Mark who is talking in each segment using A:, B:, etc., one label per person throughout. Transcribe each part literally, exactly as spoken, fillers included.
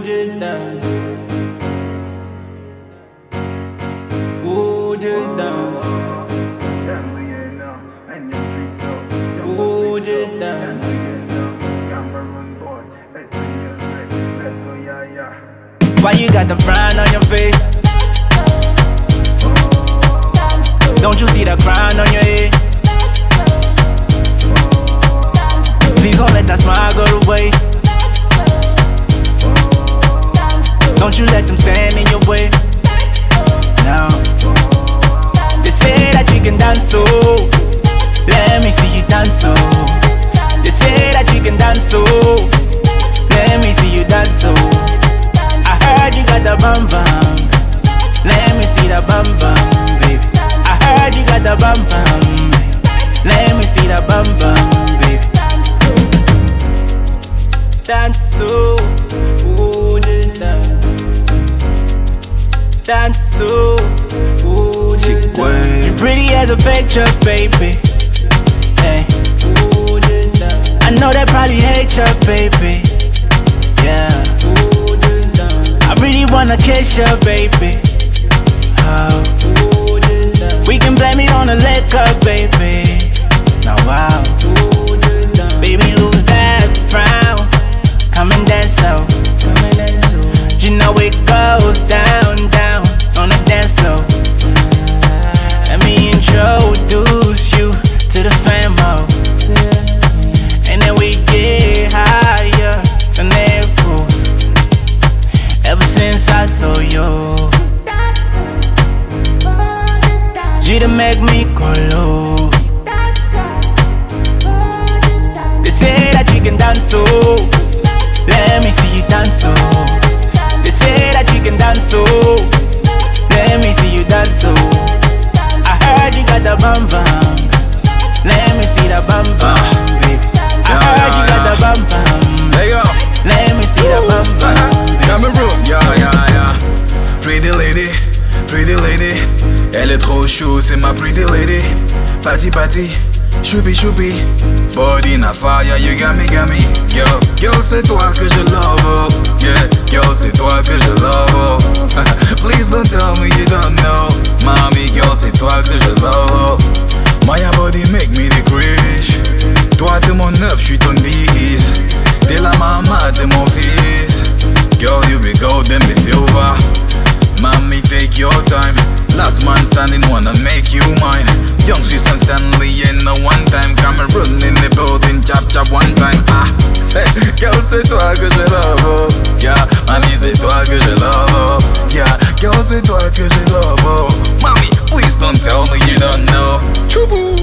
A: just dance. Go just dance. Go just dance.
B: Why you got the frown on your face? Don't you see the crown on your head? Please don't let that smile go to waste. Don't you let them stand in your way. No. They say that you can dance, so let me see you dance, so. They say that you can dance, so let me see you dance, so. I heard you got the bum bum. Let me see the bum bum, baby. I heard you got the bum bum. Let me see the bum bum, baby. Dance so, oh, just dance. Dance so, oh, just dance. You pretty as a picture, baby. Hey.
A: Go just dance.
B: I know they probably hate you, baby. Yeah.
A: Go just dance.
B: I really wanna kiss you, baby. Oh.
A: Go just dance.
B: We can blame it on the liquor, baby. Now wow,
A: Go just dance.
B: baby, lose that frown. Come and dance so.
A: Come and dance so.
B: You know it goes down, down on the dance floor. Let me introduce you to the famo. And then we get higher than their fools. Ever since I saw you, you done make me go low. They say that you can dance, so let me see you dance, so. They say that you can dance, so let me see you dance, so. I heard you got the bum bum. Let me see the bum bum, baby. I
C: yeah,
B: heard
C: yeah,
B: you got
C: yeah.
B: the bum bum.
C: There you go.
B: Let me see the bum bum, baby.
C: Cameroon, yeah, yeah, yeah. Pretty lady, pretty lady. Elle est trop chou, c'est ma pretty lady. Patty, patty, choupi, choupi. Body na fire, you got me, got me. Girl, girl, c'est toi que je love, oh. Yeah, girl, c'est toi que je love, oh. Please don't tell me you don't know. Mommy, girl, c'est toi que je love, oh. My body make me the crash. Toi, t'es mon neuf, j'suis ton dix. T'es la maman de mon fils. Girl, you be gold and be silver. Mommy, take your time. Last man standing wanna make you mine. Young Swiss and Stanley in the one time. Cameroon in the building, chap chap one time. Ah, hey, girl, c'est toi que je love, oh. Yeah, mommy, c'est toi que je love, oh. Yeah, girl, c'est toi que je love, oh. Mommy, please don't tell me you don't know. Choubu.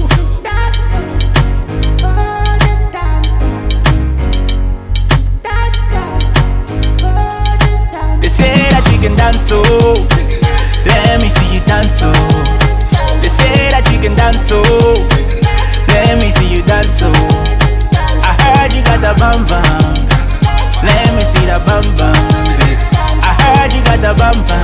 B: They say that you can dance, so let me see you dance, so. They say that you can dance, so let me see you dance, so. I heard you got the bum bum. Let me see the bum bum, baby. I heard you got the bum bum.